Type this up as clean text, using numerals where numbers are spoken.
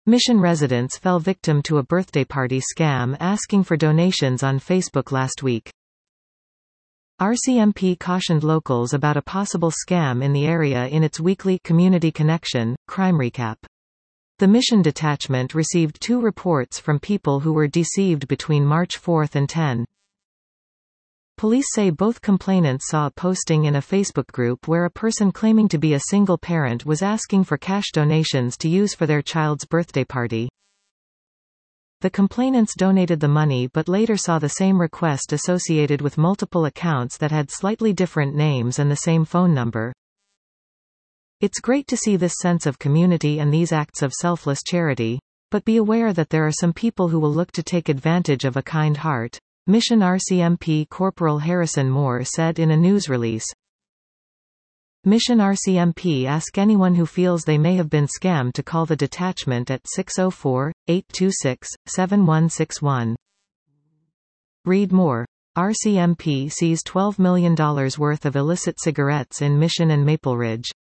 Mission residents fell victim to a birthday party scam asking for donations on Facebook last week. RCMP cautioned locals about a possible scam in the area in its weekly Community Connection crime recap. The Mission detachment received 2 reports from people who were deceived between March 4 and 10. Police say both complainants saw a posting in a Facebook group where a person claiming to be a single parent was asking for cash donations to use for their child's birthday party. The complainants donated the money but later saw the same request associated with multiple accounts that had slightly different names and the same phone number. It's great to see this sense of community and these acts of selfless charity, but be aware that there are some people who will look to take advantage of a kind heart, Mission RCMP Corporal Harrison Moore said in a news release. Mission RCMP ask anyone who feels they may have been scammed to call the detachment at 604-826-7161. Read more. RCMP sees $12 million worth of illicit cigarettes in Mission and Maple Ridge.